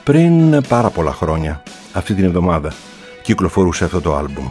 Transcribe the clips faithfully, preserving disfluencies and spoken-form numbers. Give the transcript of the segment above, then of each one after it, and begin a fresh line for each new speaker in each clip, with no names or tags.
Πριν πάρα πολλά χρόνια, αυτή την εβδομάδα, κυκλοφορούσε αυτό το άλμπουμ.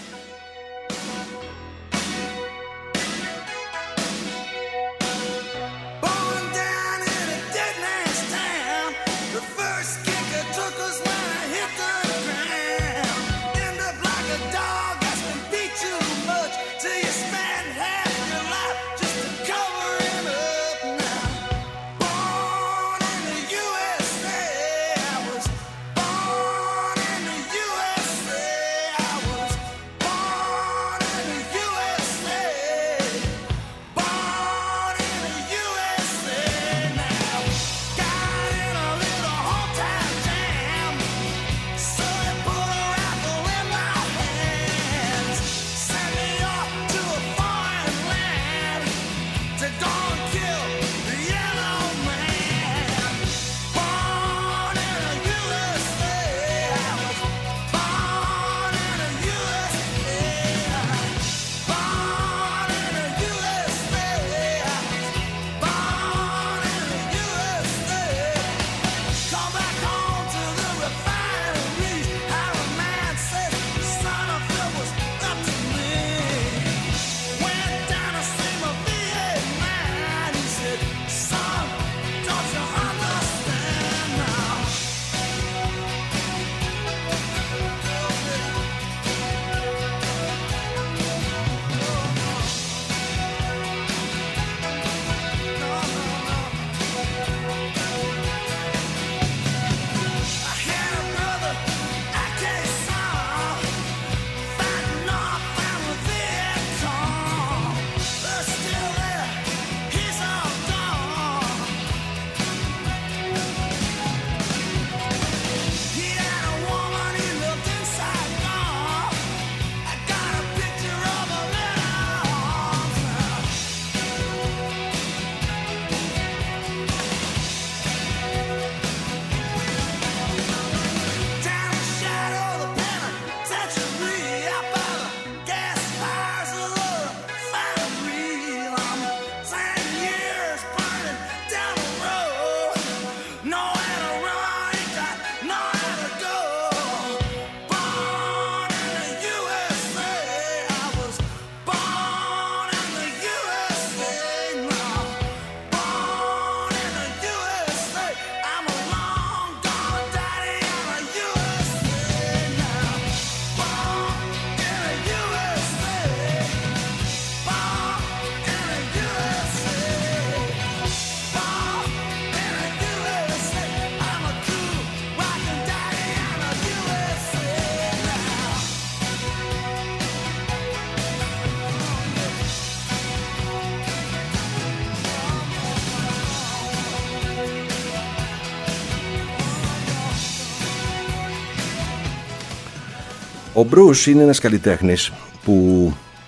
Ο Bruce είναι ένας καλλιτέχνης που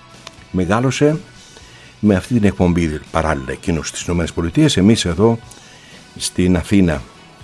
μεγάλωσε με αυτή την εκπομπή παράλληλα, εκείνος στις ΗΠΑ, εμείς εδώ στην Αθήνα.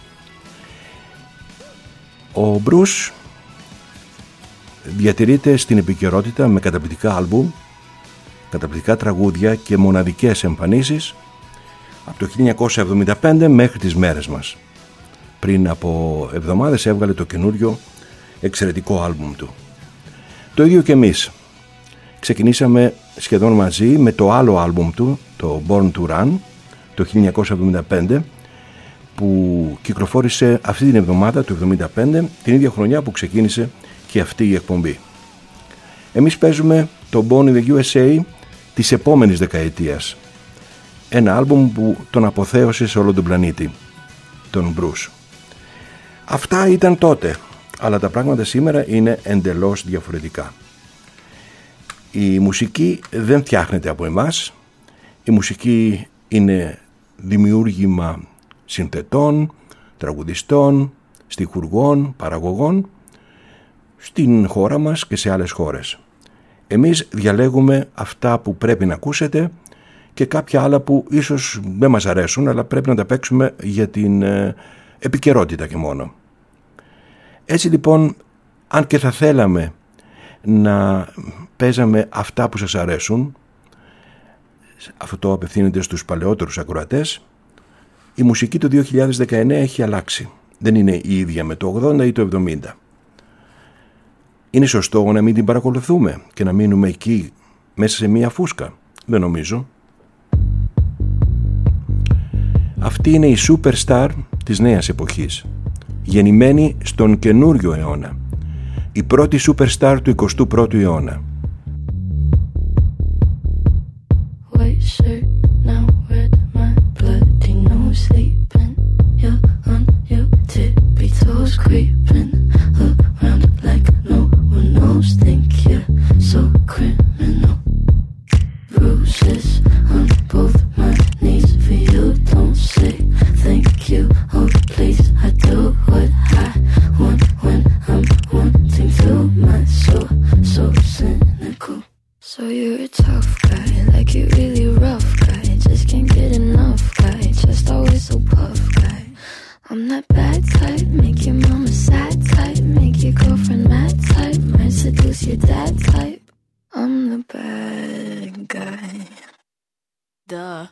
Ο Bruce διατηρείται στην επικαιρότητα με καταπληκτικά άλμπουμ, καταπληκτικά τραγούδια και μοναδικές εμφανίσεις από το χίλια εννιακόσια εβδομήντα πέντε μέχρι τις μέρες μας. Πριν από εβδομάδες έβγαλε το καινούριο εξαιρετικό άλμπουμ του. Το ίδιο και εμείς. Ξεκινήσαμε σχεδόν μαζί με το άλλο άλμπουμ του, το Born to Run, το χίλια εννιακόσια εβδομήντα πέντε, που κυκλοφόρησε αυτή την εβδομάδα του εβδομήντα πέντε, την ίδια χρονιά που ξεκίνησε και αυτή η εκπομπή. Εμείς παίζουμε το Born in the γιου ες έι της επόμενης δεκαετίας. Ένα άλμπουμ που τον αποθέωσε σε όλο τον πλανήτη, τον Bruce. Αυτά ήταν τότε, αλλά τα πράγματα σήμερα είναι εντελώς διαφορετικά. Η μουσική δεν φτιάχνεται από εμάς. Η μουσική είναι δημιούργημα συνθετών, τραγουδιστών, στιχουργών, παραγωγών στην χώρα μας και σε άλλες χώρες. Εμείς διαλέγουμε αυτά που πρέπει να ακούσετε και κάποια άλλα που ίσως δεν μας αρέσουν, αλλά πρέπει να τα παίξουμε για την ε, επικαιρότητα και μόνο. Έτσι λοιπόν, αν και θα θέλαμε να παίζαμε αυτά που σας αρέσουν, αυτό απευθύνεται στους παλαιότερους ακροατές, η μουσική του δύο χιλιάδες δεκαεννέα έχει αλλάξει. δεν είναι η ίδια με το ογδόντα ή το εβδομήντα. Είναι σωστό να μην την παρακολουθούμε και να μείνουμε εκεί μέσα σε μία φούσκα? Δεν νομίζω. Αυτή είναι η superstar της νέας εποχής, γεννημένη στον καινούριο αιώνα, η πρώτη superstar του εικοστού πρώτου αιώνα.
So you're a tough guy, like you really rough guy. Just can't get enough guy, just always so puff guy. I'm that bad type, make your mama sad type, make your girlfriend mad type, might seduce your dad type. I'm the bad guy. Duh.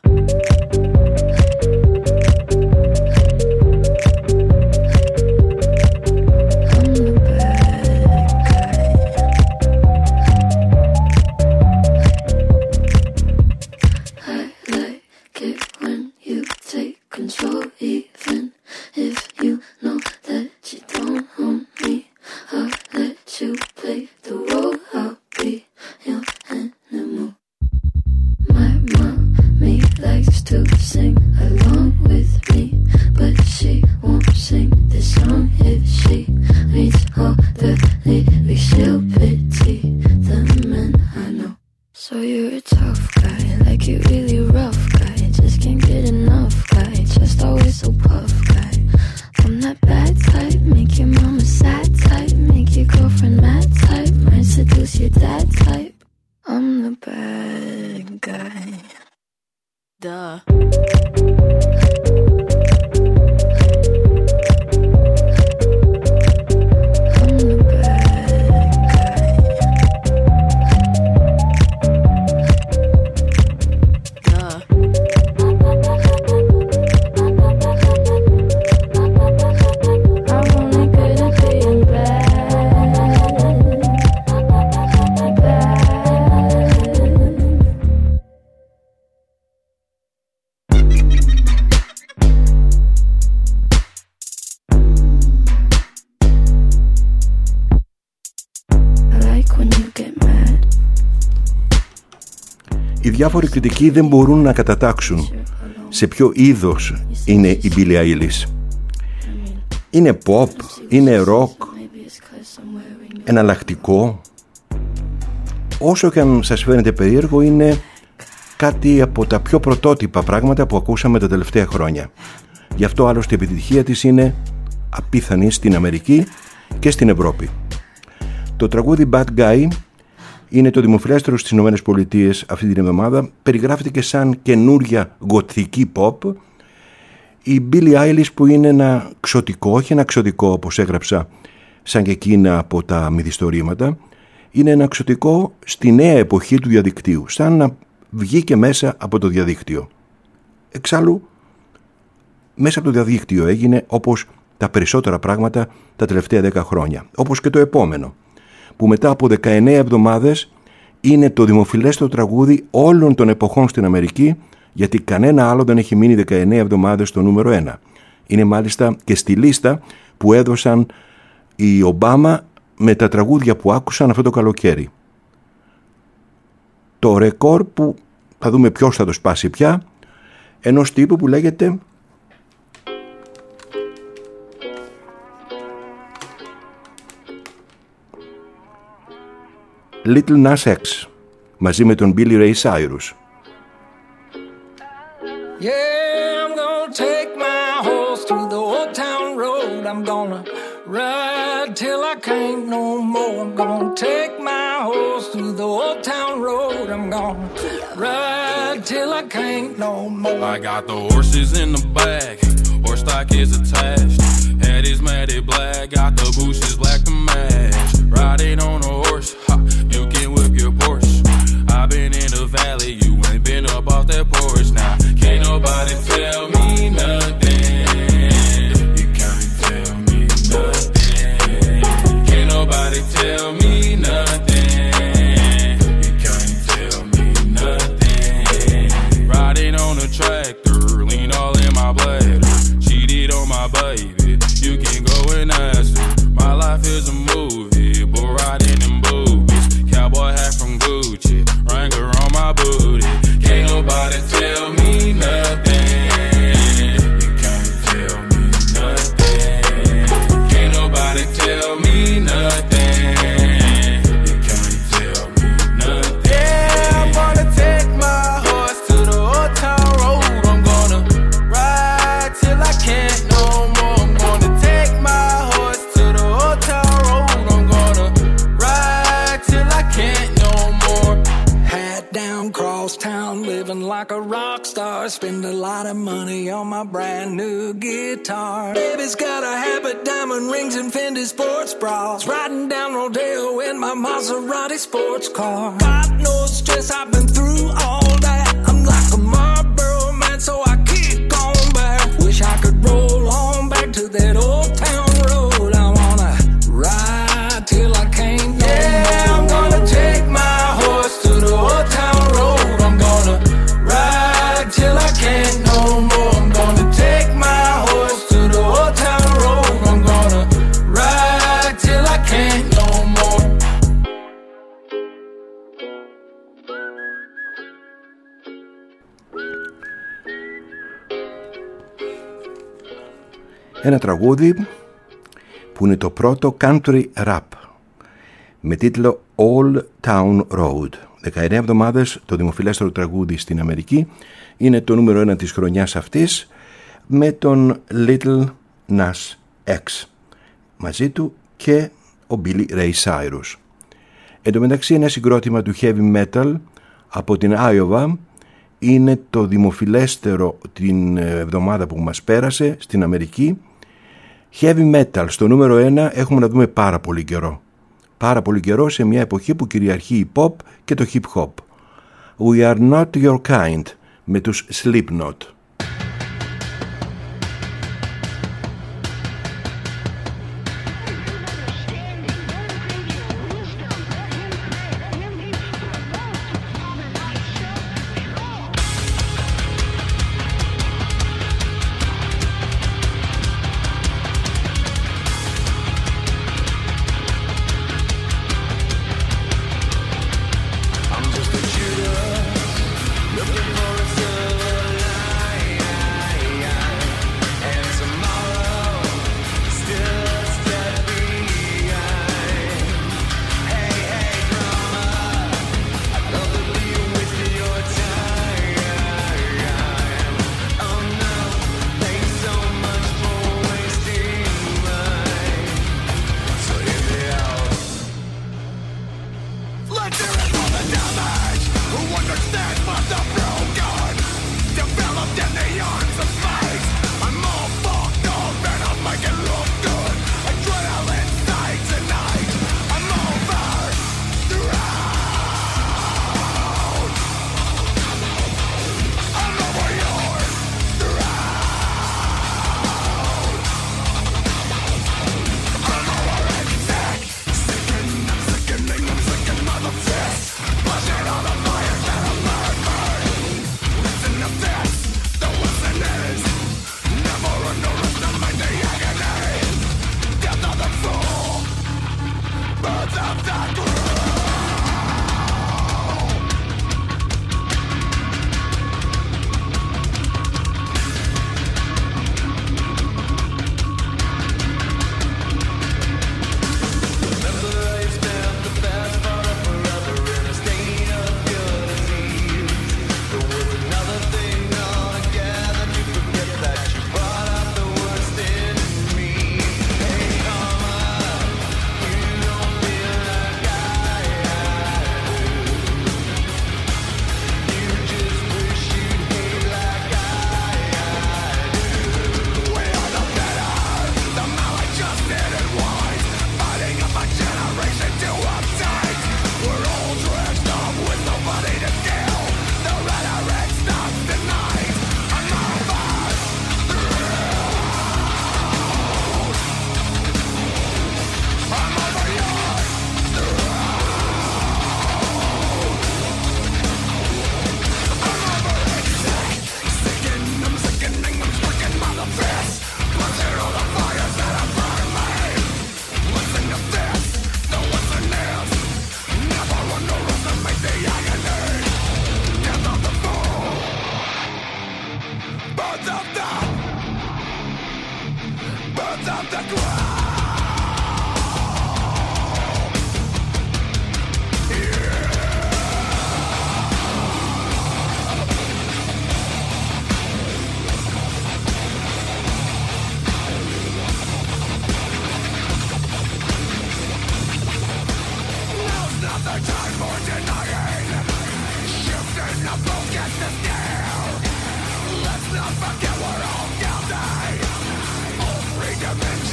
Control even if you know that you don't own me. I'll let you play the role. I'll be your animal. My mommy likes to sing along with me, but she won't sing this song if she reads all the lyrics. She'll pity the men I know. So you're a tough guy, like you really rough guy. Just can't get enough guy, just always so puff guy. I'm that bad type, make your mama sad type, make your girlfriend mad type, might seduce your dad type. I'm the bad guy. Duh.
Οι διάφοροι κριτικοί δεν μπορούν να κατατάξουν σε ποιο είδος είναι η Billie Eilish. Είναι pop, είναι rock, εναλλακτικό. Όσο και αν σας φαίνεται περίεργο, είναι κάτι από τα πιο πρωτότυπα πράγματα που ακούσαμε τα τελευταία χρόνια. Γι' αυτό άλλωστε η επιτυχία της είναι απίθανη στην Αμερική και στην Ευρώπη. Το τραγούδι Bad Guy είναι το δημοφιλέστερο στις Ηνωμένες Πολιτείες αυτή την εβδομάδα. Περιγράφεται και σαν καινούρια γοτθική pop. Η Billie Eilish, που είναι ένα ξωτικό, όχι ένα ξωτικό όπως έγραψα σαν και εκείνα από τα μυθιστορήματα, είναι ένα ξωτικό στη νέα εποχή του διαδικτύου, σαν να βγήκε μέσα από το διαδίκτυο. Εξάλλου, μέσα από το διαδίκτυο έγινε, όπως τα περισσότερα πράγματα τα τελευταία δέκα χρόνια, όπως και το επόμενο, που μετά από δεκαεννέα εβδομάδες είναι το δημοφιλέστερο τραγούδι όλων των εποχών στην Αμερική, γιατί κανένα άλλο δεν έχει μείνει δεκαεννέα εβδομάδες στο νούμερο ένα. Είναι μάλιστα και στη λίστα που έδωσαν οι Ομπάμα με τα τραγούδια που άκουσαν αυτό το καλοκαίρι. Το ρεκόρ που θα δούμε ποιος θα το σπάσει πια, ενός τύπου που λέγεται Little Nas X, μαζί με τον Billy Ray Cyrus.
Yeah, I'm gonna take my horse through the old town road. I'm gonna ride till I can't no more. I'm gonna take my horse through the old town road. I'm gonna ride till I can't no more.
I got the horses in the back, horse stock is attached. Head is matted black, got the bushes black to match. Riding on a horse, ha, you can whip your Porsche. I've been in the valley, you ain't been up off that porch. Now, can't nobody tell me nothing. You can't tell
rock star, spend a lot of money on my brand new guitar. Baby's got a habit, diamond rings and Fendi sports bras. Riding down Rodeo in my Maserati sports car. Got no stress, I've been through all that. I'm like a Marlboro man, so I keep going back. Wish I could roll on back to that old town road. I wanna ride till I can't no yeah, more. I'm gonna take my horse to the old town road. I'm gonna ride till I can't no more. I'm gonna take my horse to the old town road. I'm gonna ride till I can't no more.
Ένα τραγούδι που είναι το πρώτο country rap με τίτλο Old Town Road. δεκαεννέα εβδομάδες το δημοφιλέστερο τραγούδι στην Αμερική, είναι το νούμερο ένα της χρονιάς αυτής με τον Little Nas X. Μαζί του και ο Billy Ray Cyrus. Εν τω μεταξύ ένα συγκρότημα του heavy metal από την Iowa είναι το δημοφιλέστερο την εβδομάδα που μας πέρασε στην Αμερική. Heavy metal στο νούμερο ένα έχουμε να δούμε πάρα πολύ καιρό. Πάρα πολύ καιρό σε μια εποχή που κυριαρχεί η pop και το hip hop. We are not your kind με τους Slipknot.
Looking for a silver line.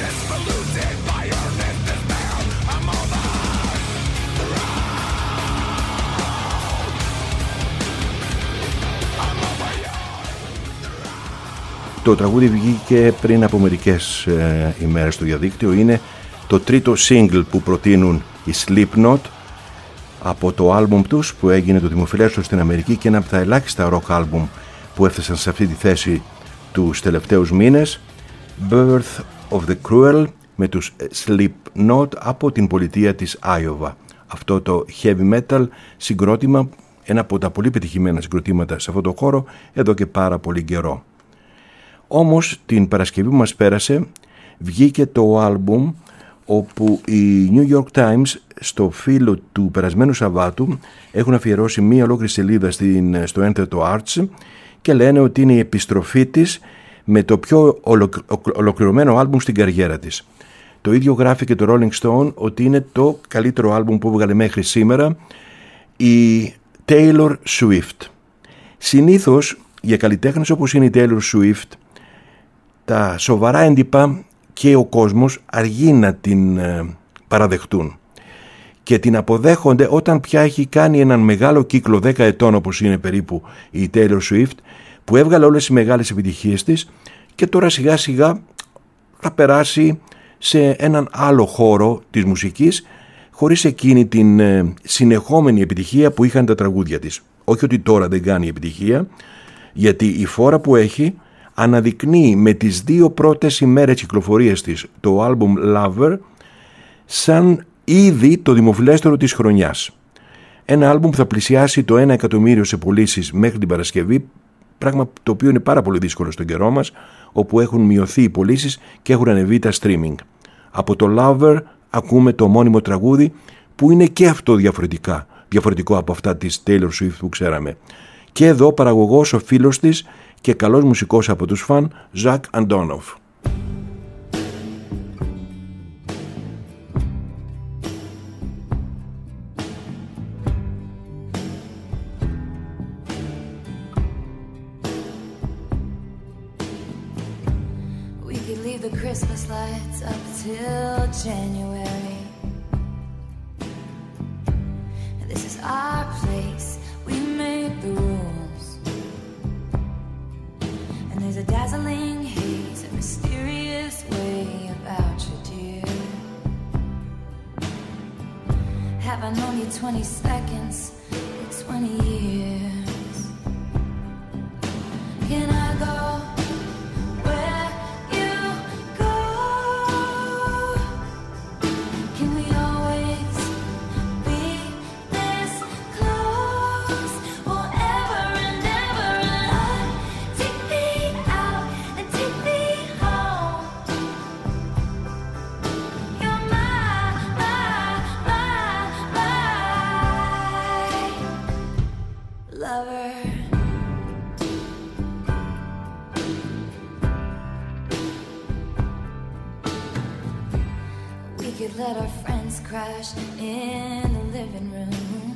Το τραγούδι βγήκε πριν από μερικές ε, ημέρες στο διαδίκτυο. Είναι το τρίτο single που προτείνουν οι Slipknot από το άλμπουμ τους που έγινε το δημοφιλέστερο στην Αμερική και ένα από τα ελάχιστα rock άλμπουμ που έφτασαν σε αυτή τη θέση τους τελευταίους μήνες, Birth of the Cruel, με τους Slipknot από την πολιτεία της Άιωβα. Αυτό το heavy metal συγκρότημα, ένα από τα πολύ πετυχημένα συγκροτήματα σε αυτό το χώρο εδώ και πάρα πολύ καιρό. Όμως την Παρασκευή που μας πέρασε βγήκε το άλμπουμ όπου οι New York Times στο φύλλο του περασμένου Σαββάτου έχουν αφιερώσει μία ολόκληρη σελίδα στην, στο Enter the Arts και λένε ότι είναι η επιστροφή της με το πιο ολο, ολοκληρωμένο άλμπουμ στην καριέρα της. Το ίδιο γράφει και το Rolling Stone ότι είναι το καλύτερο άλμπουμ που έβγαλε μέχρι σήμερα η Taylor Swift. Συνήθως για καλλιτέχνες όπως είναι η Taylor Swift τα σοβαρά έντυπα και ο κόσμος αργεί να την ε, παραδεχτούν και την αποδέχονται όταν πια έχει κάνει έναν μεγάλο κύκλο δέκα ετών όπως είναι περίπου η Taylor Swift που έβγαλε όλες οι μεγάλες επιτυχίες της και τώρα σιγά σιγά θα περάσει σε έναν άλλο χώρο της μουσικής χωρίς εκείνη την ε, συνεχόμενη επιτυχία που είχαν τα τραγούδια της. Όχι ότι τώρα δεν κάνει επιτυχία, γιατί η φόρα που έχει αναδεικνύει με τις δύο πρώτες ημέρες κυκλοφορίας της το άλμπουμ Lover σαν ήδη το δημοφιλέστερο της χρονιάς. Ένα άλμπουμ που θα πλησιάσει το ένα εκατομμύριο σε πωλήσεις μέχρι την Παρασκευή, πράγμα το οποίο είναι πάρα πολύ δύσκολο στον καιρό μας, όπου έχουν μειωθεί οι πωλήσεις και έχουν ανεβεί τα streaming. Από το Lover ακούμε το μόνιμο τραγούδι που είναι και αυτό διαφορετικά, διαφορετικό από αυτά της Taylor Swift που ξέραμε. Και εδώ παραγωγός ο φίλος της και καλός μουσικός από τους φαν, Zach Antonoff.
We could leave the Christmas lights up till January. This is our place, we make the rules. And there's a dazzling haze, a mysterious way about you, dear. Have I known you twenty seconds or twenty years? Can I go where you go? Can we always be this close forever and ever? And take me out and take me home. You're my, my, my, my lover. We could let our friends crash in the living room.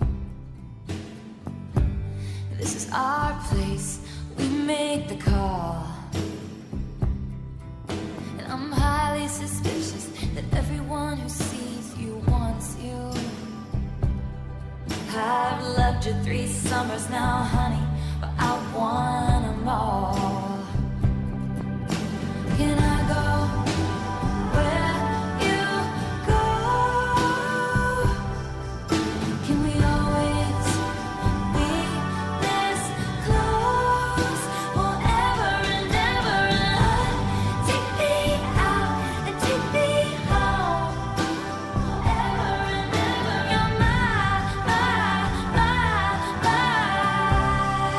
This is our place, we make the call. And I'm highly suspicious that everyone who sees you wants you. I've loved you three summers now, honey, but I want them all. Can I go where you go? Can we always be this close forever and ever? And take me out and take me home forever and ever. You're my, my, my, my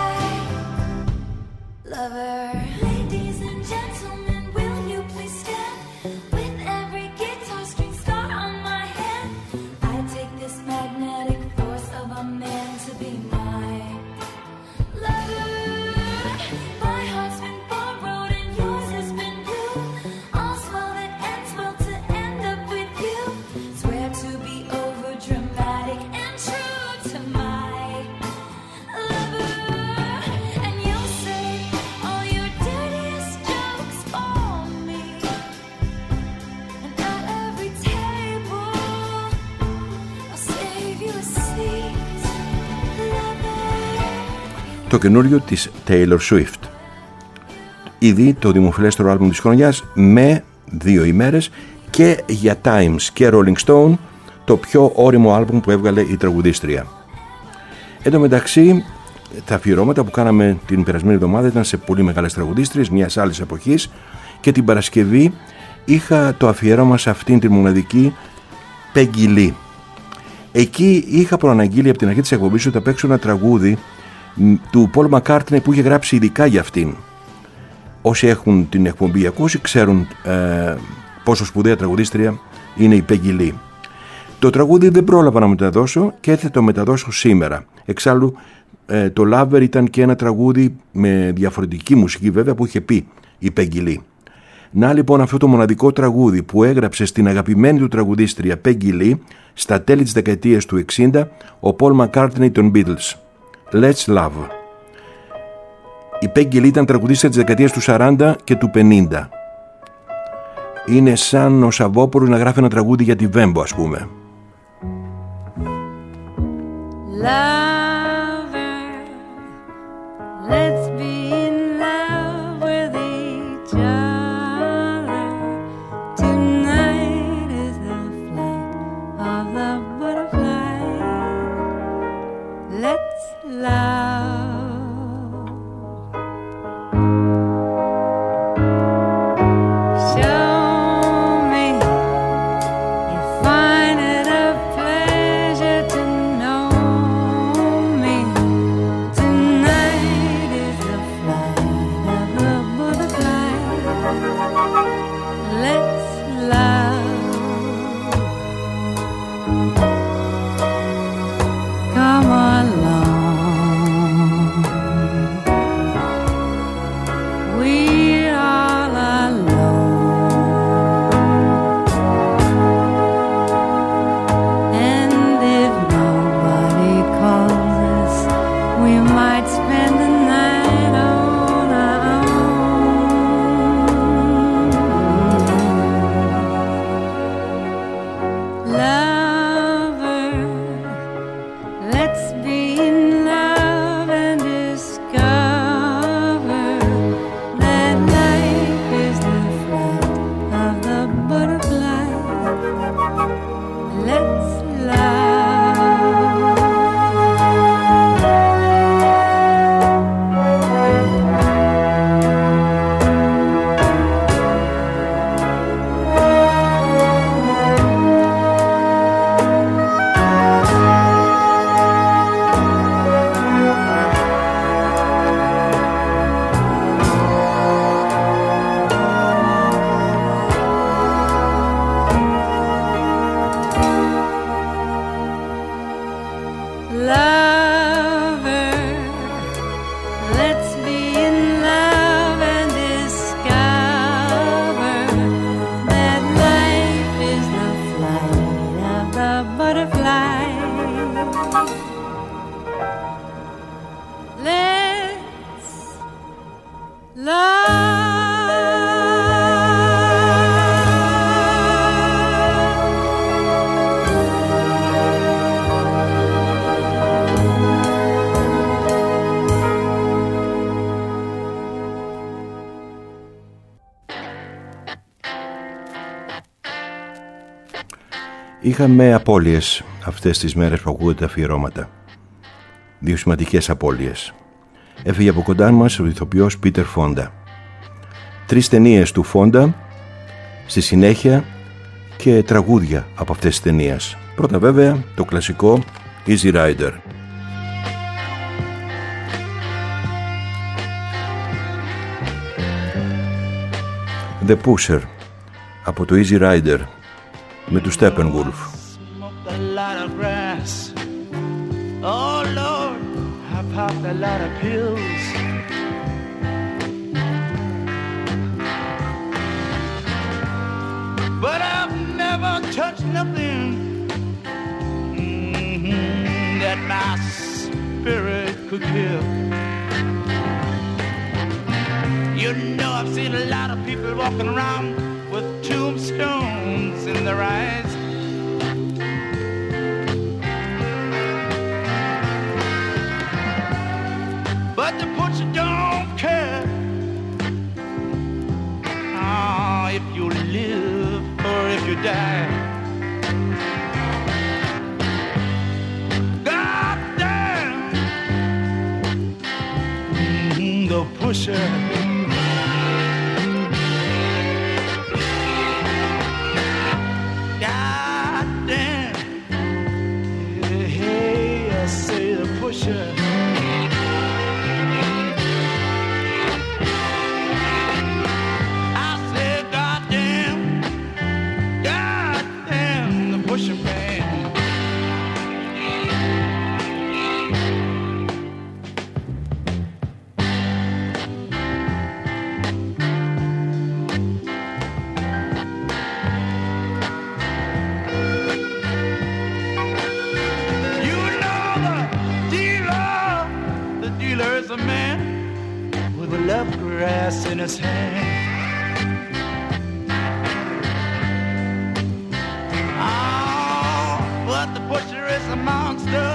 το καινούριο της Taylor Swift. Ήδη το δημοφιλέστερο άλμπουμ της χρονιάς με δύο ημέρες και για Times και Rolling Stone το πιο ώριμο άλμπουμ που έβγαλε η τραγουδίστρια. Εν τω μεταξύ, τα αφιερώματα που κάναμε την περασμένη εβδομάδα ήταν σε πολύ μεγάλες τραγουδίστριες μιας άλλης εποχής και την Παρασκευή είχα το αφιέρωμα σε αυτήν την μοναδική Peggy Lee. Εκεί είχα προαναγγείλει από την αρχή της εκπομπής ότι θα παίξω ένα τραγούδι του Paul McCartney που είχε γράψει ειδικά για αυτήν. Όσοι έχουν την εκπομπή ακούσει ξέρουν ε, πόσο σπουδαία τραγουδίστρια είναι η Peggy Lee. Το τραγούδι δεν πρόλαβα να μεταδώσω και θα το μεταδώσω σήμερα. Εξάλλου ε, το Lover ήταν και ένα τραγούδι με διαφορετική μουσική βέβαια που είχε πει η Peggy Lee. Να λοιπόν αυτό το μοναδικό τραγούδι που έγραψε στην αγαπημένη του τραγουδίστρια Peggy Lee στα τέλη της δεκαετίας του εξήντα ο Paul McCartney των Beatles. Let's Love. Η Peggy Lee ήταν τραγουδίστρια της δεκαετίας του σαράντα και του πενήντα. Είναι σαν ο Σαββόπουλος να γράφει ένα τραγούδι για τη Βέμπο, ας πούμε.
Lover, let's be in love with each other. Tonight is the flight of the butterfly. Let's love.
Είχαμε απώλειες αυτές τις μέρες που ακούγονται τα αφιερώματα. Δύο σημαντικές απώλειες. Έφυγε από κοντά μας ο ηθοποιός Πίτερ Φόντα. Τρεις ταινίες του Φόντα, στη συνέχεια και τραγούδια από αυτές τις ταινίες. Πρώτα βέβαια το κλασικό Easy Rider. The Pusher από το Easy Rider με του Steppenwolf.
Oh Lord, I popped a lot of pills. But I've never touched nothing mm-hmm, that my spirit could kill. You know I've seen a lot of people walking around with tombstones in their eyes. But but you don't care. Ah, if you live or if you die. God damn, mm-hmm, the pusher. God damn, hey, hey, I say the pusher. A man with a love grass in his hand. Oh, but the butcher is a monster.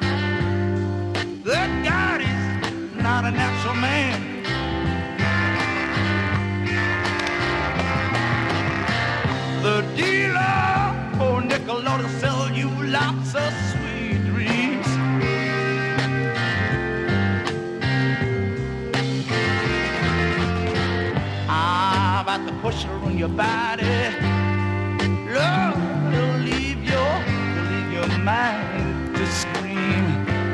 Good God, he's not a natural man. The dealer, oh nickel, ought to sell you lots of sweet dreams. About the pusher on your body, Lord, it'll leave your, it'll leave your mind to scream.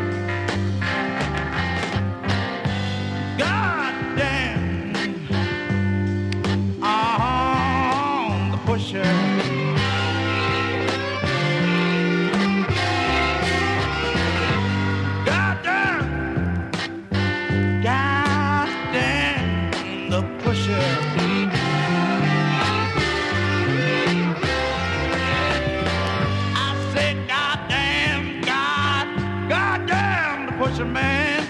God damn, oh, the pusher. God damn, God damn, the pusher. Man.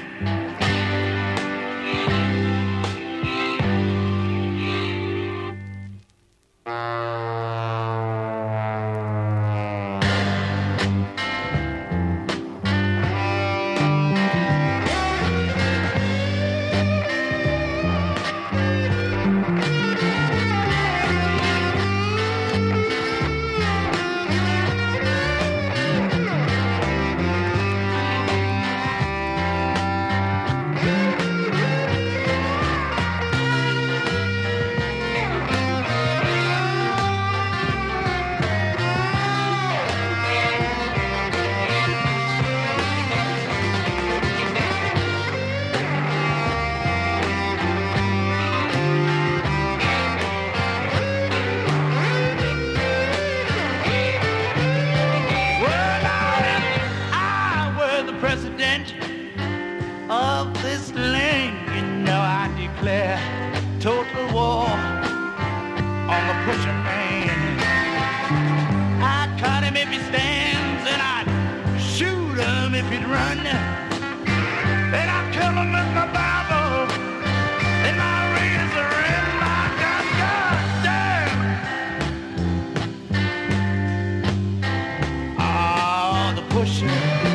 Total war on the pusher man. I'd cut him if he stands, and I'd shoot him if he'd run. And I'd kill him with my Bible and my razor and my gun. God damn! Oh, the pusher.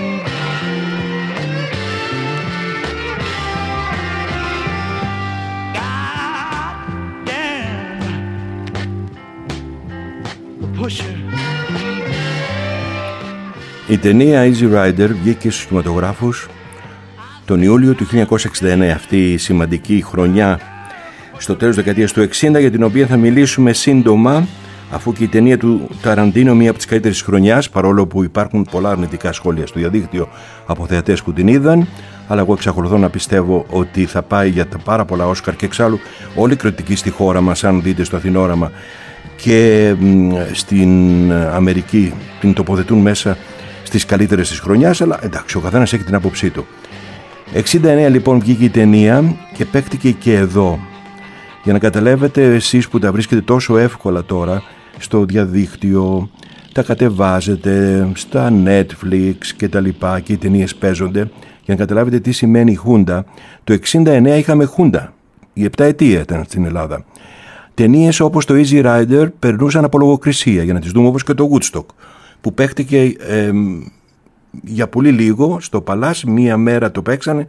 Η ταινία Easy Rider βγήκε στους κινηματογράφους τον Ιούλιο του χίλια εννιακόσια εξήντα εννέα, αυτή η σημαντική χρονιά στο τέλος της δεκαετίας του εξήντα, για την οποία θα μιλήσουμε σύντομα, αφού και η ταινία του Ταραντίνο, μία από τις καλύτερες χρονιάς, παρόλο που υπάρχουν πολλά αρνητικά σχόλια στο διαδίκτυο από θεατές που την είδαν, αλλά εγώ εξακολουθώ να πιστεύω ότι θα πάει για τα πάρα πολλά Όσκαρ, και εξάλλου όλη η κριτική στη χώρα μας, αν δείτε στο Αθηνόραμα και στην Αμερική, την τοποθετούν μέσα στις καλύτερες της χρονιάς, αλλά εντάξει, ο καθένας έχει την άποψή του. εξήντα εννέα λοιπόν βγήκε η ταινία και παίκτηκε και εδώ. Για να καταλάβετε εσείς που τα βρίσκετε τόσο εύκολα τώρα στο διαδίκτυο, τα κατεβάζετε στα Netflix και τα λοιπά και οι ταινίες παίζονται, για να καταλάβετε τι σημαίνει η Χούντα. Το εξήντα εννέα είχαμε Χούντα, η επταετία ήταν στην Ελλάδα. Ταινίες όπως το Easy Rider περνούσαν από λογοκρισία, για να τις δούμε, όπως και το Woodstock, που παίχτηκε ε, για πολύ λίγο στο Παλάς, μία μέρα το παίξανε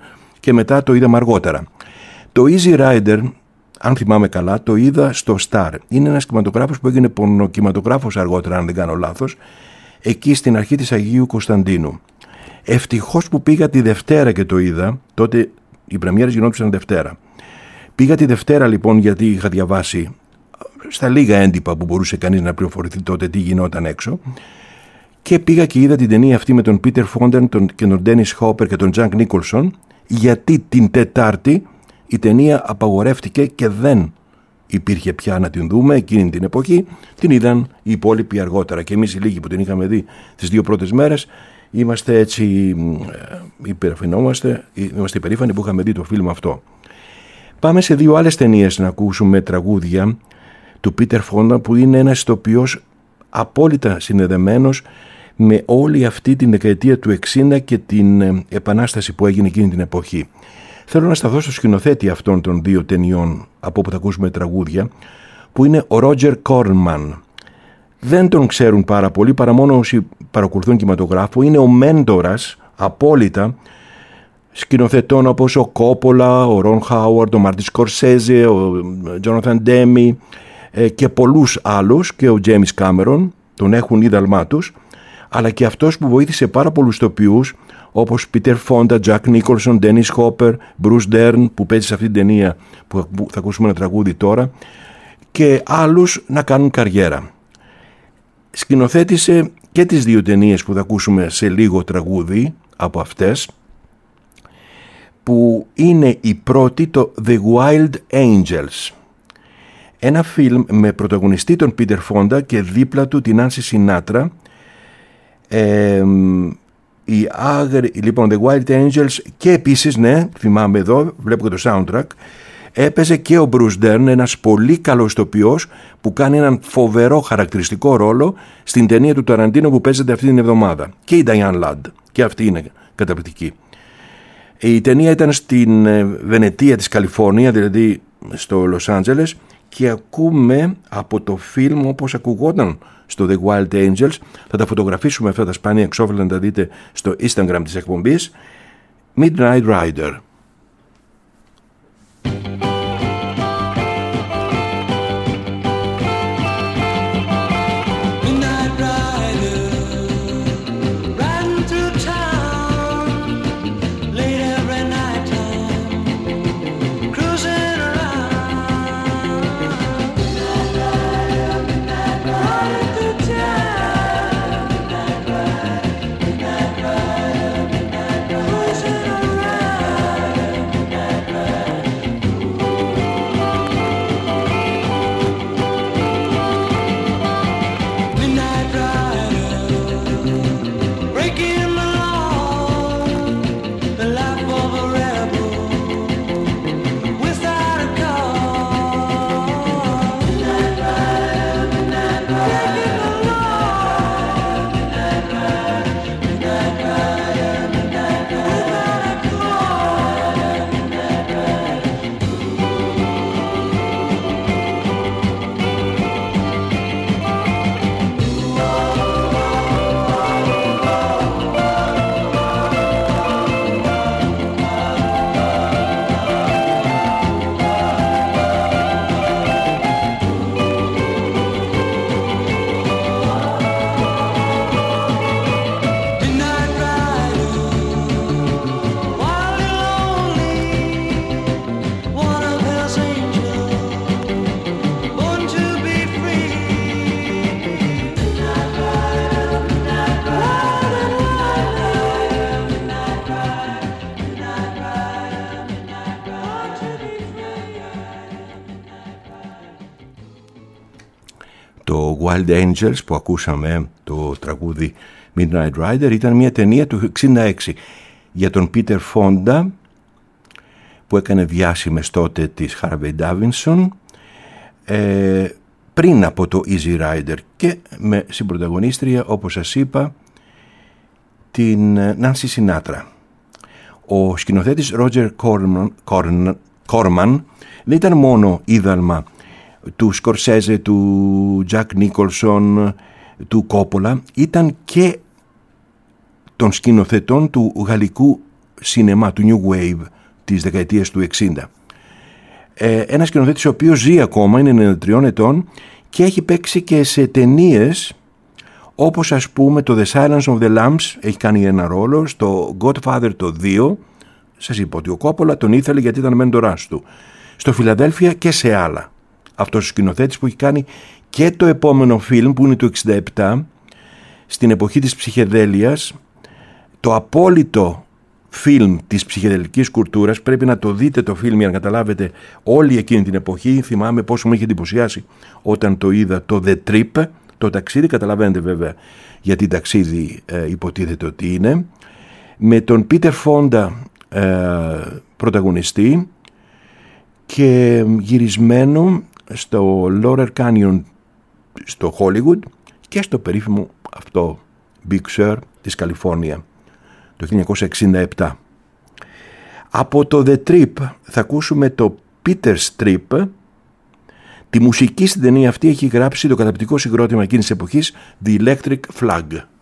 και μετά το είδαμε αργότερα. Το Easy Rider, αν θυμάμαι καλά, το είδα στο Star. Είναι ένας κινηματογράφος που έγινε πορνοκινηματογράφος αργότερα, αν δεν κάνω λάθος, εκεί στην αρχή της Αγίου Κωνσταντίνου. Ευτυχώς που πήγα τη Δευτέρα και το είδα, τότε οι πρεμιέρες γινόντουσαν Δευτέρα. Πήγα τη Δευτέρα λοιπόν, γιατί είχα διαβάσει στα λίγα έντυπα που μπορούσε κανείς να πληροφορηθεί τότε τι γινόταν έξω, και πήγα και είδα την ταινία αυτή με τον Πίτερ Φόντερ και τον Ντένις Χόπερ και τον Τζακ Νίκολσον, γιατί την Τετάρτη η ταινία απαγορεύτηκε και δεν υπήρχε πια να την δούμε εκείνη την εποχή. Την είδαν οι υπόλοιποι αργότερα και εμείς οι λίγοι που την είχαμε δει τις δύο πρώτες μέρες είμαστε έτσι, υπερφινόμαστε, είμαστε υπερήφανοι που είχαμε δει το φιλμ αυτό. Πάμε σε δύο άλλες ταινίες να ακούσουμε τραγούδια του Πίτερ Φόντα, που είναι ένας ηθοποιός απόλυτα συνδεδεμένος με όλη αυτή την δεκαετία του εξήντα και την επανάσταση που έγινε εκείνη την εποχή. Θέλω να σταθώ στο σκηνοθέτη αυτών των δύο ταινιών από όπου θα ακούσουμε τραγούδια, που είναι ο Ρότζερ Κόρμαν. Δεν τον ξέρουν πάρα πολύ, παρά μόνο όσοι παρακολουθούν κινηματογράφο. Είναι ο μέντορας απόλυτα σκηνοθετών όπως ο Κόπολα, ο Ρον Χάουαρντ, ο Μάρτιν Σκορσέζε, ο Τζόναθαν Ντέμι και πολλούς άλλους, και ο Τζέιμις Κάμερον, τον έχουν ίδαλμά τους, αλλά και αυτός που βοήθησε πάρα πολλούς ηθοποιούς όπως Πίτερ Φόντα, Τζακ Νίκολσον, Ντένις Χόπερ, Μπρους Ντέρν που παίζει σε αυτή την ταινία που θα ακούσουμε ένα τραγούδι τώρα, και άλλους να κάνουν καριέρα. Σκηνοθέτησε και τις δύο ταινίες που θα ακούσουμε σε λίγο τραγούδι από αυτές, που είναι η πρώτη, το The Wild Angels, ένα φιλμ με πρωταγωνιστή τον Πίτερ Φόντα και δίπλα του την Νάνσι Σινάτρα. ε, η άγρη, λοιπόν, The Wild Angels, και επίσης, ναι, θυμάμαι εδώ, βλέπω και το soundtrack, έπαιζε και ο Μπρους Ντέρν, ένας πολύ καλός ηθοποιός που κάνει έναν φοβερό χαρακτηριστικό ρόλο στην ταινία του Ταραντίνο που παίζεται αυτή την εβδομάδα, και η Νταϊάν Λαντ, και αυτή είναι καταπληκτική. Η ταινία ήταν στην Βενετία της Καλιφόρνια, δηλαδή στο Λος Άντζελες, και ακούμε από το φιλμ όπως ακουγόταν στο The Wild Angels. Θα τα φωτογραφίσουμε αυτά τα σπάνια εξώφυλλα, να τα δείτε στο Instagram της εκπομπής. Midnight Rider. Το Wild Angels που ακούσαμε, το τραγούδι Midnight Rider, ήταν μια ταινία του εξήντα έξι για τον Πίτερ Φόντα, που έκανε διάσημες τότε της Harvey Davidson, ε, πριν από το Easy Rider, και με συμπρωταγωνίστρια, όπως σας είπα, την Νάνσι Σινάτρα. Ο σκηνοθέτης Ρότζερ Κόρμαν δεν ήταν μόνο ίδαλμα του Σκορσέζε, του Τζακ Νίκολσον, του Κόπολα, ήταν και των σκηνοθετών του γαλλικού σινεμά, του New Wave, τις δεκαετίες του εξήντα. Ε, ένας σκηνοθέτης ο οποίος ζει ακόμα, είναι ενενήντα τριών ετών και έχει παίξει και σε ταινίες όπως ας πούμε το The Silence of the Lambs, έχει κάνει ένα ρόλο, στο Godfather το δύο, σας είπα ότι ο Κόπολα τον ήθελε γιατί ήταν μέντορας του, στο Φιλαδέλφια και σε άλλα. Αυτός ο σκηνοθέτης που έχει κάνει και το επόμενο φιλμ που είναι το εξήντα επτά, στην εποχή της ψυχεδέλειας, το απόλυτο φιλμ της ψυχεδελικής κουλτούρας. Πρέπει να το δείτε το φιλμ για να καταλάβετε όλη εκείνη την εποχή. Θυμάμαι πόσο μου είχε εντυπωσιάσει όταν το είδα, το The Trip, το ταξίδι. Καταλαβαίνετε βέβαια γιατί ταξίδι ε, υποτίθεται ότι είναι, με τον Πίτερ Φόντα ε, πρωταγωνιστή και γυρισμένο στο Laurel Canyon στο Hollywood και στο περίφημο αυτό Big Sur της Καλιφόρνια το χίλια εννιακόσια εξήντα επτά. Από το The Trip θα ακούσουμε το Peter's Trip. Τη μουσική στην ταινία αυτή έχει γράψει το καταπληκτικό συγκρότημα εκείνης της εποχής The Electric Flag.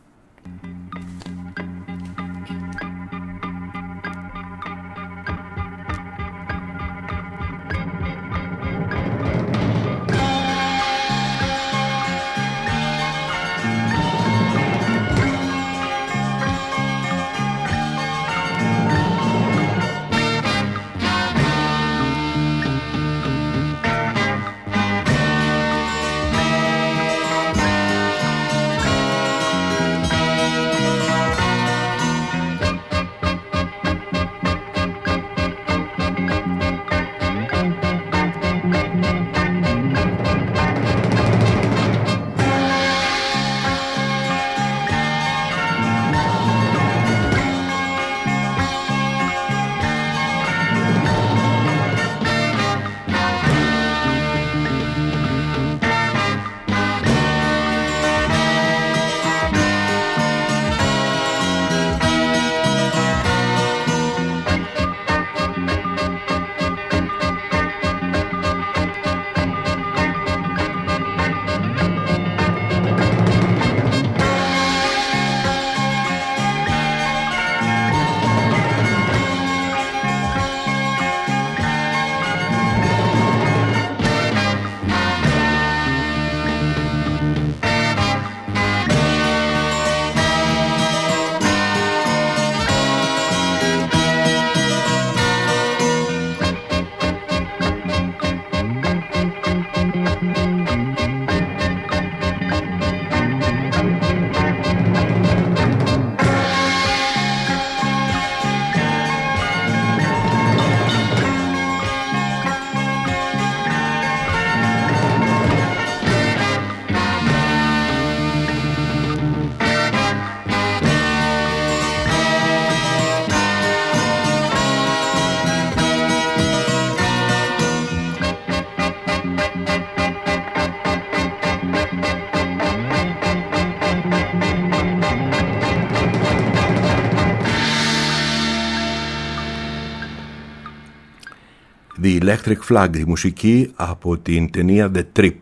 The Electric Flag, η μουσική από την ταινία The Trip.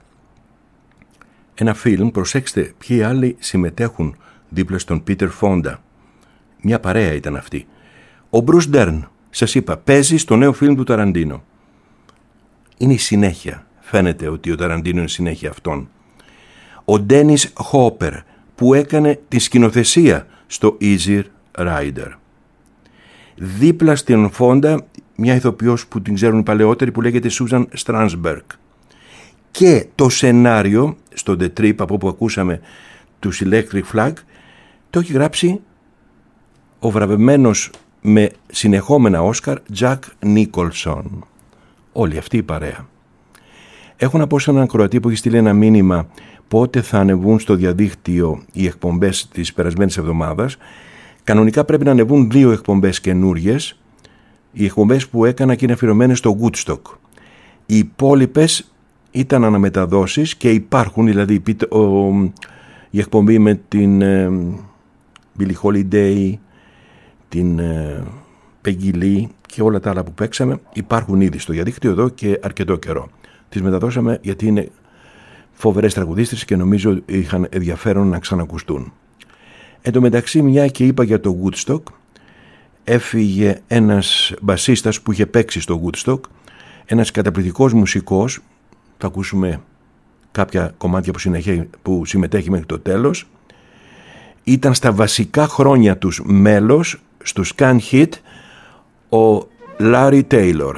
Ένα φιλμ, προσέξτε ποιοι άλλοι συμμετέχουν δίπλα στον Peter Fonda. Μια παρέα ήταν αυτή. Ο Bruce Dern, σας είπα, παίζει στο νέο φιλμ του Ταραντίνο. Είναι η συνέχεια. Φαίνεται ότι ο Ταραντίνο είναι συνέχεια αυτόν. Ο Dennis Hopper που έκανε τη σκηνοθεσία στο Easy Rider. Δίπλα στην Fonda μια ηθοποιός που την ξέρουν οι παλαιότεροι που λέγεται Susan Strasberg. Και το σενάριο στο The Trip από όπου ακούσαμε τους Electric Flag το έχει γράψει ο βραβευμένος με συνεχόμενα Όσκαρ Jack Nicholson. Όλη αυτή η παρέα. Έχω να πω σε έναν ακροατή που έχει στείλει ένα μήνυμα πότε θα ανεβούν στο διαδίκτυο οι εκπομπές της περασμένης εβδομάδας. Κανονικά πρέπει να ανεβούν δύο εκπομπές καινούριες. Οι εκπομπές που έκανα και είναι αφιερωμένες στο Woodstock. Οι υπόλοιπες ήταν αναμεταδόσεις και υπάρχουν, δηλαδή η εκπομπή με την ε, Billie Holiday, την ε, Peggy Lee και όλα τα άλλα που παίξαμε υπάρχουν ήδη στο διαδίκτυο εδώ και αρκετό καιρό. Τις μεταδώσαμε γιατί είναι φοβερές τραγουδίστρες και νομίζω είχαν ενδιαφέρον να ξανακουστούν. Εν τω μεταξύ, μια και είπα για το Woodstock, έφυγε ένας μπασίστας που είχε παίξει στο Woodstock, ένας καταπληκτικός μουσικός, θα ακούσουμε κάποια κομμάτια που, συνεχεί, που συμμετέχει μέχρι το τέλος. Ήταν στα βασικά χρόνια τους μέλος στους Can Hit ο Larry Taylor.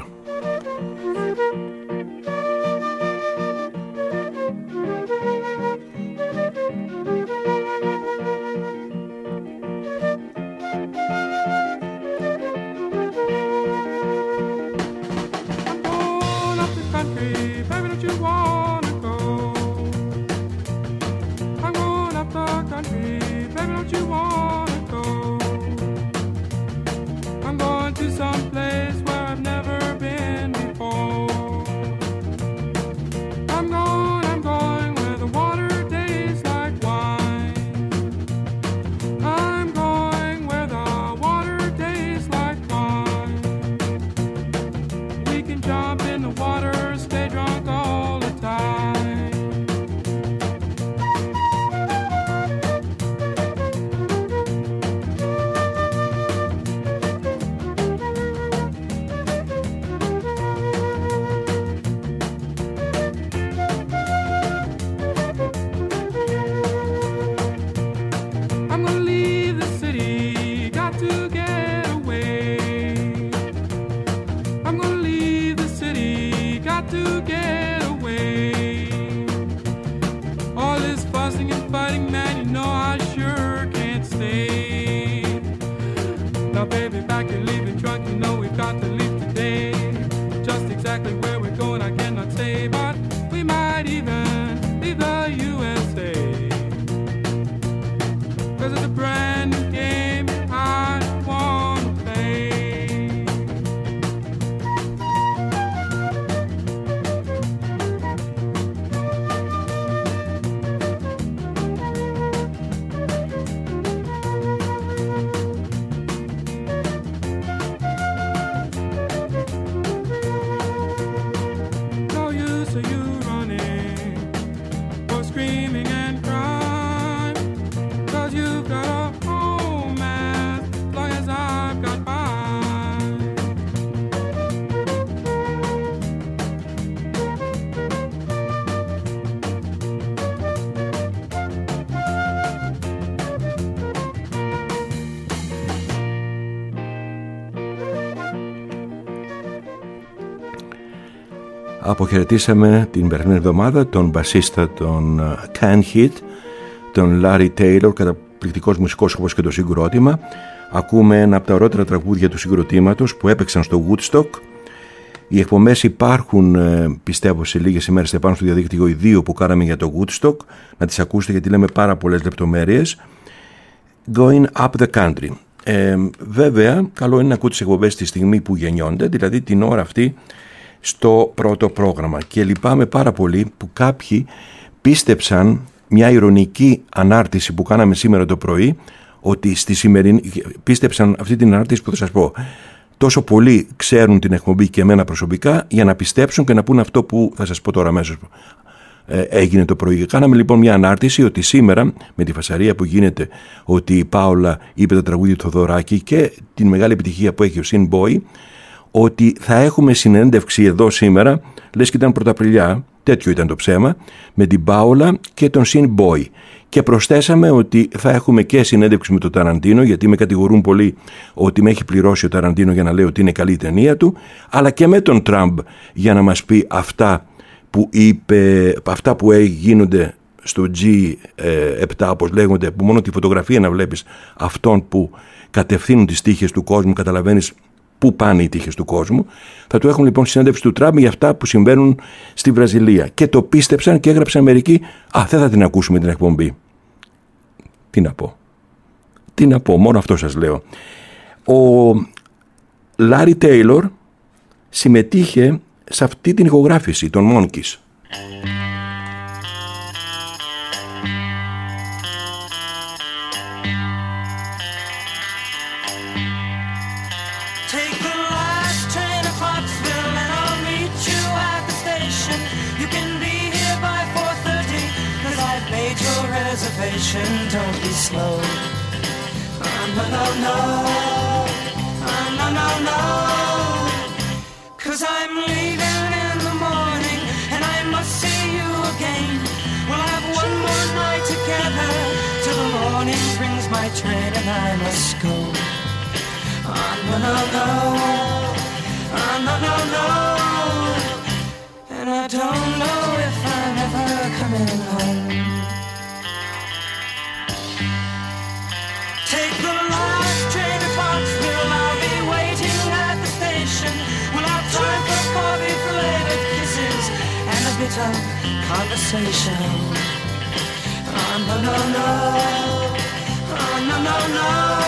Αποχαιρετήσαμε την περασμένη εβδομάδα τον μπασίστα των Can Hit, τον Larry Taylor, καταπληκτικός μουσικός όπως και το συγκρότημα. Ακούμε ένα από τα ωραίτερα τραγούδια του συγκροτήματος που έπαιξαν στο Woodstock. Οι εκπομπές υπάρχουν, πιστεύω, σε λίγες ημέρες θα πάνω στο διαδίκτυο, οι δύο που κάναμε για το Woodstock, να τις ακούσετε γιατί λέμε πάρα πολλές λεπτομέρειες. Going up the country. Ε, βέβαια, καλό είναι να ακούτε τις εκπομπές τη στιγμή που γεννιόνται, δηλαδή την ώρα αυτή στο πρώτο πρόγραμμα. Και λυπάμαι πάρα πολύ που κάποιοι πίστεψαν μια ηρωνική ανάρτηση που κάναμε σήμερα το πρωί, ότι στη σημερινή, πίστεψαν αυτή την ανάρτηση που θα σας πω. Τόσο πολλοί ξέρουν την εκπομπή και εμένα προσωπικά για να πιστέψουν και να πούν αυτό που θα σας πω τώρα αμέσως ε, έγινε το πρωί. Κάναμε λοιπόν μια ανάρτηση ότι σήμερα με τη φασαρία που γίνεται ότι η Πάολα είπε το τραγούδι του Θοδωράκη και την μεγάλη επιτυχία που έχει ο Sin Boy, ότι θα έχουμε συνέντευξη εδώ σήμερα, λες και ήταν Πρωταπριλιά, τέτοιο ήταν το ψέμα, με την Πάολα και τον Sin Boy. Και προσθέσαμε ότι θα έχουμε και συνέντευξη με τον Ταραντίνο, γιατί με κατηγορούν πολύ ότι με έχει πληρώσει ο Ταραντίνο για να λέει ότι είναι καλή η ταινία του, αλλά και με τον Τραμπ για να μας πει αυτά που είπε, αυτά που γίνονται στο τζι επτά, όπως λέγονται, που μόνο τη φωτογραφία να βλέπεις αυτών που κατευθύνουν τις τύχες του κόσμου, καταλαβαίνεις πού πάνε οι τύχες του κόσμου. Θα του έχουν λοιπόν συνέντευξη του Τραμπ για αυτά που συμβαίνουν στη Βραζιλία. Και το πίστεψαν και έγραψαν μερικοί, α, δεν θα την ακούσουμε την εκπομπή. Τι να πω. Τι να πω, μόνο αυτό σας λέω. Ο Larry Taylor συμμετείχε σε αυτή την ηχογράφηση των Monkees.
Don't be slow. No, no, no.
no, no. 'Cause I'm leaving in the morning and I must see you again. We'll have one more night together till the morning brings my train and I must go. Oh, no, no, no. Oh, no, no, no. And I don't know if I'm ever coming home. Take the last train to Clarksville. I'll be waiting at the station. We'll have time for coffee, belated kisses, and a bit of conversation. Oh, no, no, no. Oh, no, no, no.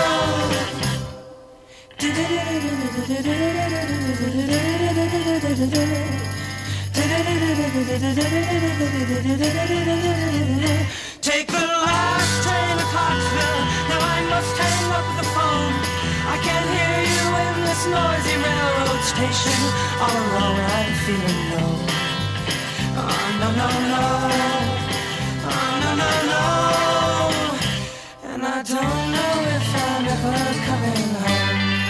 Take the last train to Clarksville. Now I must hang up the phone. I can't hear you in this noisy railroad station. All alone I'm feeling low. Oh, no, no, no. Oh, no, no, no. And I don't know if I'm ever coming home.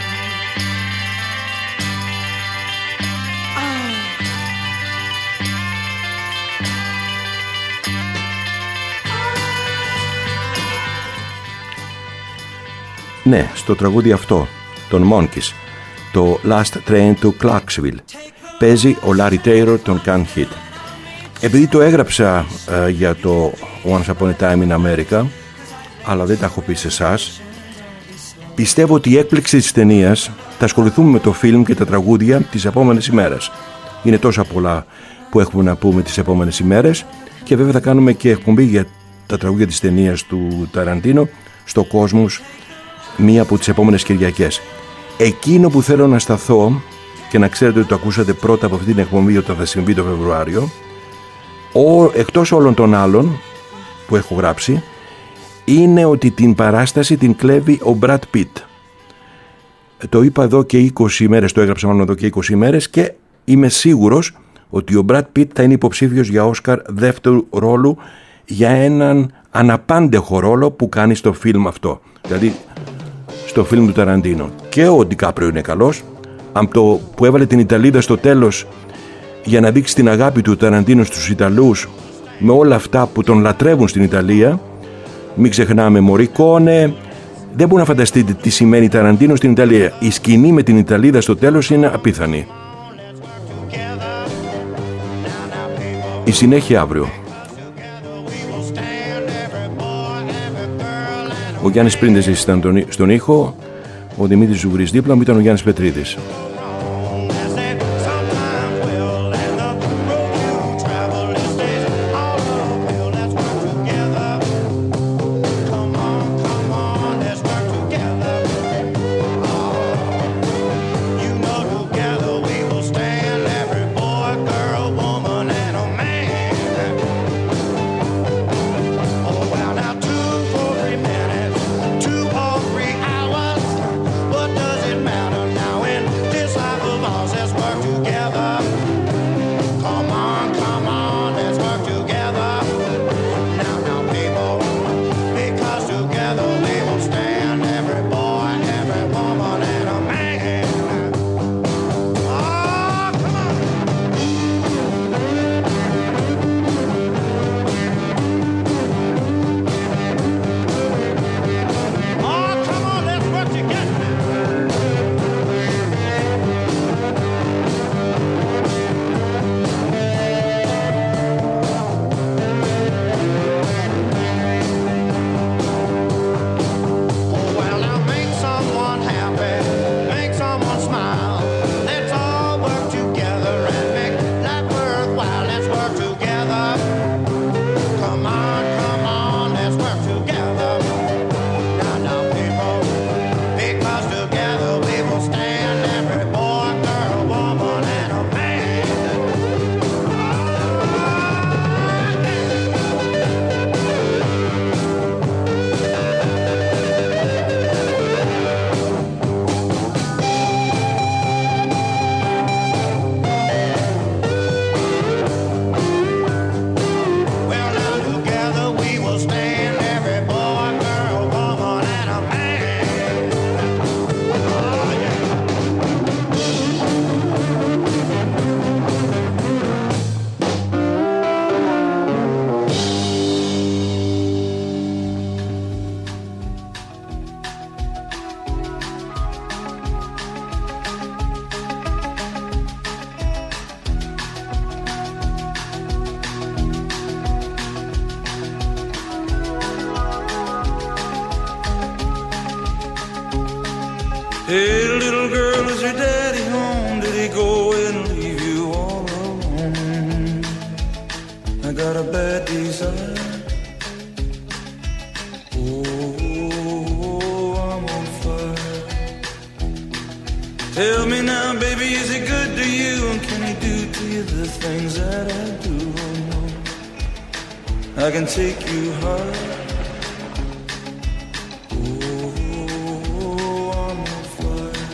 Ναι, στο τραγούδι αυτό, των Monkees, το Last Train to Clarksville, παίζει ο Larry Taylor των Can Hit. Επειδή το έγραψα ε, για το Once Upon a Time in America, αλλά δεν τα έχω πει σε εσάς, πιστεύω ότι η έκπληξη της ταινίας θα ασχοληθούμε με το φιλμ και τα τραγούδια τις επόμενες ημέρες. Είναι τόσα πολλά που έχουμε να πούμε τις επόμενες ημέρες και βέβαια θα κάνουμε και εκπομπή για τα τραγούδια της ταινίας του Ταραντίνο στο Κόσμος μία από τις επόμενες Κυριακές. Εκείνο που θέλω να σταθώ και να ξέρετε ότι το ακούσατε πρώτα από αυτή την εκπομπή όταν θα συμβεί το Φεβρουάριο, ο, εκτός όλων των άλλων που έχω γράψει, είναι ότι την παράσταση την κλέβει ο Brad Pitt. Το είπα εδώ και είκοσι ημέρες, το έγραψα μάλλον εδώ και είκοσι ημέρες και είμαι σίγουρος ότι ο Brad Pitt θα είναι υποψήφιος για Όσκαρ δεύτερου ρόλου για έναν αναπάντεχο ρόλο που κάνει στο φιλμ αυτό. Δηλαδή στο φιλμ του Ταραντίνο. Και ο Ντικάπριο είναι καλός. Από το που έβαλε την Ιταλίδα στο τέλος για να δείξει την αγάπη του Ταραντίνο στους Ιταλούς με όλα αυτά που τον λατρεύουν στην Ιταλία. Μην ξεχνάμε Μωρικόνε. Δεν μπορεί να φανταστείτε τι σημαίνει Ταραντίνο στην Ιταλία. Η σκηνή με την Ιταλίδα στο τέλος είναι απίθανη. Η συνέχεια αύριο. Ο Γιάννης Πρίντεζης ήταν στον ήχο, ο Δημήτρης Ζουγρής δίπλα μου ήταν ο Γιάννης Πετρίδης.
Two or three hours, what does it matter now? And
Hey, little girl, is your daddy home? Did he go and leave you all alone? I got a bad desire. Tell me now, baby, is he good to you? And can he do to you the things that I do? Oh, no. I can take you high. Oh, I'm on fire.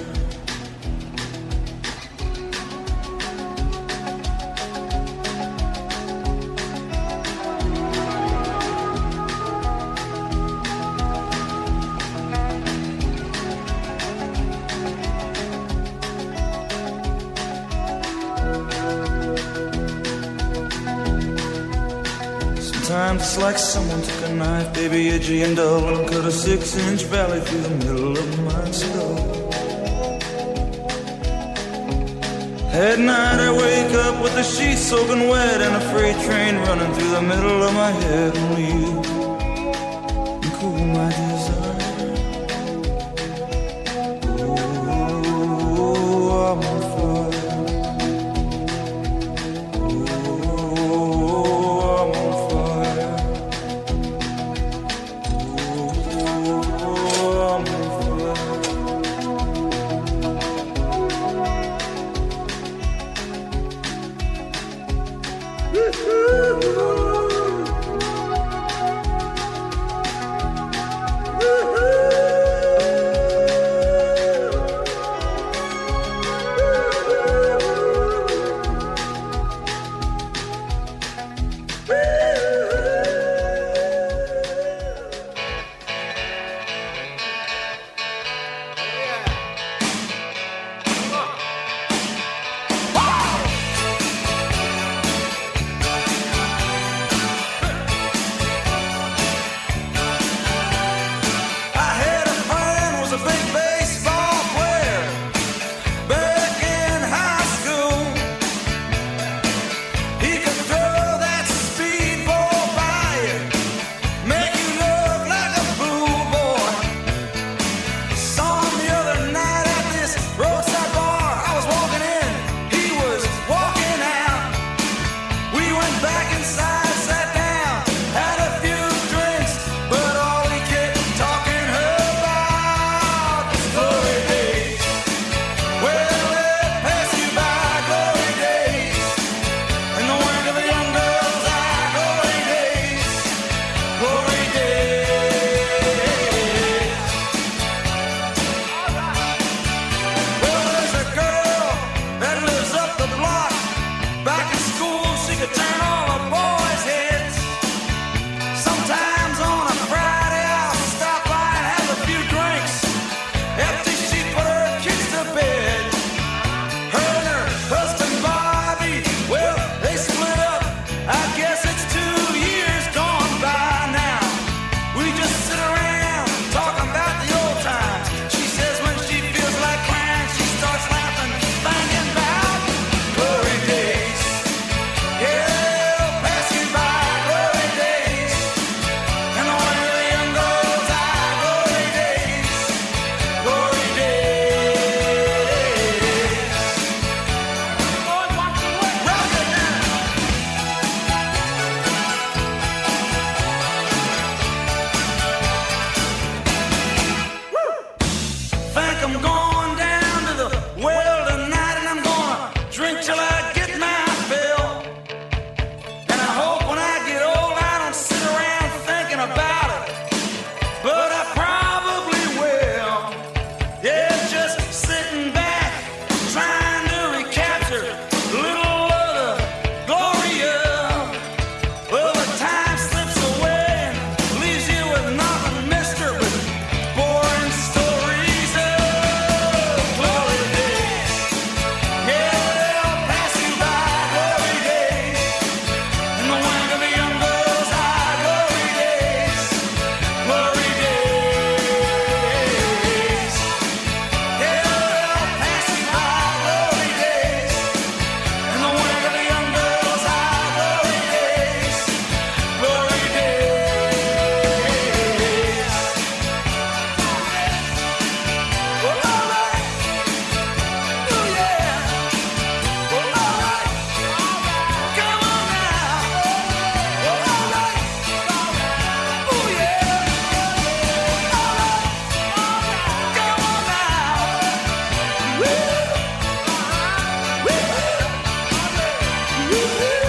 Sometimes it's like someone took a knife, baby, edgy and dull, and cut a six-inch valley through the middle of my skull. At night I wake up with the sheets soaking wet and a freight train running through the middle of my head. Only you can cool my desire. Oh, I'm on fire.
Woo-hoo.